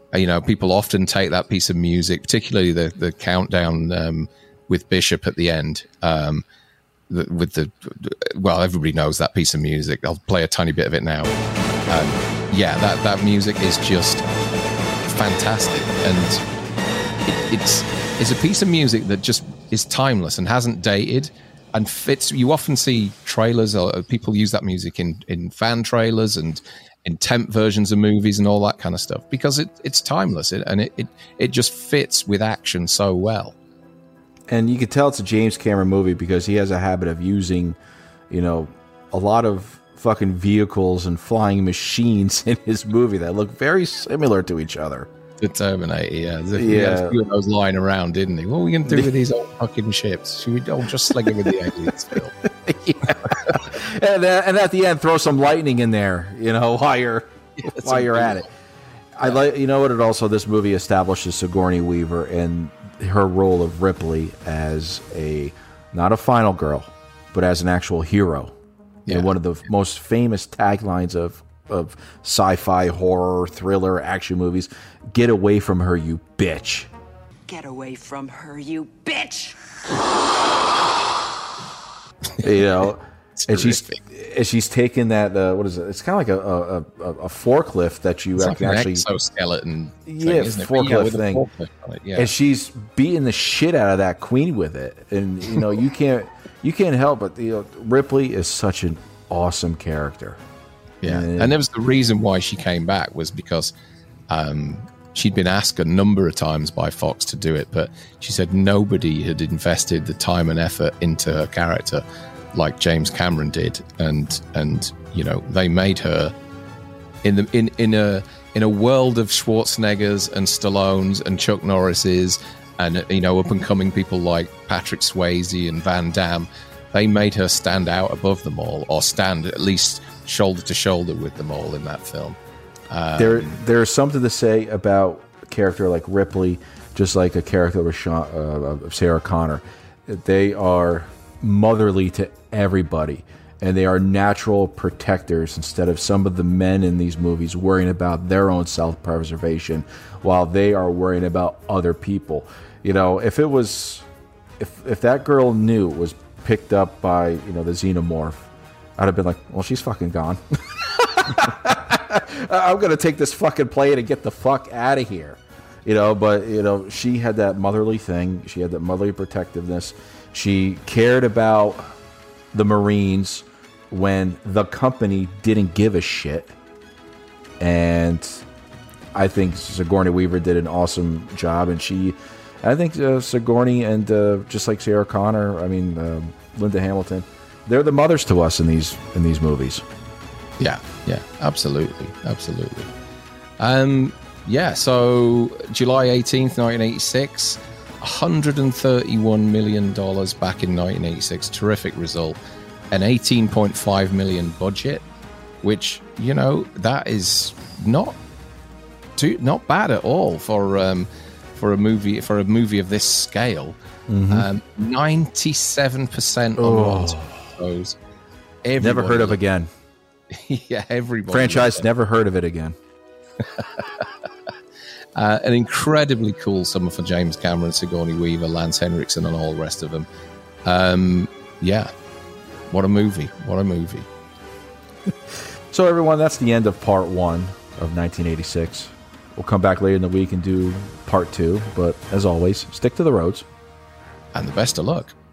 you know, people often take that piece of music, particularly the the countdown um, with Bishop at the end. Um, the, with the well, everybody knows that piece of music. I'll play a tiny bit of it now. Um, yeah, that that music is just fantastic, and it, it's it's a piece of music that just is timeless and hasn't dated and fits. You often see trailers or people use that music in in fan trailers and in temp versions of movies and all that kind of stuff because it, it's timeless it, and it, it it just fits with action so well. And you can tell it's a James Cameron movie because he has a habit of using, you know, a lot of fucking vehicles and flying machines in his movie that look very similar to each other. The Terminator, yeah. Yeah. He had a few of those lying around, didn't he? What are we going to do with these old fucking ships? Should we all just sling it with the aliens, Phil? Yeah. And, uh, and at the end, throw some lightning in there, you know, while you're, Yeah, while you're at it. I like, you know what? It also, this movie establishes Sigourney Weaver and her role of Ripley as a, not a final girl, but as an actual hero. Yeah. And one of the most famous taglines of, of sci-fi, horror, thriller, action movies, get away from her, you bitch. Get away from her, you bitch! You know, and she's and she's taken that. Uh, what is it? It's kind of like a a, a, a forklift that you It's can like an actually exoskeleton thing, yeah, isn't it? But forklift yeah, with a thing. forklift on it, yeah. And she's beating the shit out of that queen with it, and you know you can't you can't help but you know Ripley is such an awesome character. Yeah, and, and there was the reason why she came back was because um, she'd been asked a number of times by Fox to do it, but she said nobody had invested the time and effort into her character like James Cameron did, and and you know they made her in the in in a in a world of Schwarzeneggers and Stallones and Chuck Norrises and you know up and coming people like Patrick Swayze and Van Damme. They made her stand out above them all, or stand at least shoulder to shoulder with them all in that film. Um, there there's something to say about a character like Ripley, just like a character of, Sean, uh, of Sarah Connor. They are motherly to everybody, and they are natural protectors instead of some of the men in these movies worrying about their own self-preservation while they are worrying about other people. You know, if it was if if that girl knew it was picked up by, you know, the xenomorph, I'd have been like, well, she's fucking gone. I'm gonna take this fucking plane and get the fuck out of here. You know, but you know, she had that motherly thing, she had that motherly protectiveness. She cared about the Marines when the company didn't give a shit. And I think Sigourney Weaver did an awesome job, and she I think uh, Sigourney and uh, just like Sarah Connor, I mean uh, Linda Hamilton, they're the mothers to us in these in these movies. Yeah, yeah, absolutely, absolutely. Um, yeah, so July eighteenth, nineteen eighty-six, one hundred thirty-one million dollars back in nineteen eighty-six. Terrific result. An eighteen point five million dollars budget, which, you know, that is not too, not bad at all for um, for a movie for a movie of this scale. Mm-hmm. Um, ninety-seven percent on Oh. Rotten Tomatoes. Never heard of again. Yeah, everybody. Franchise, never heard of it again. uh, an incredibly cool summer for James Cameron, Sigourney Weaver, Lance Henriksen, and all the rest of them. Um, yeah, what a movie! What a movie! So, everyone, that's the end of part one of nineteen eighty-six. We'll come back later in the week and do part two. But as always, stick to the roads. And the best of luck.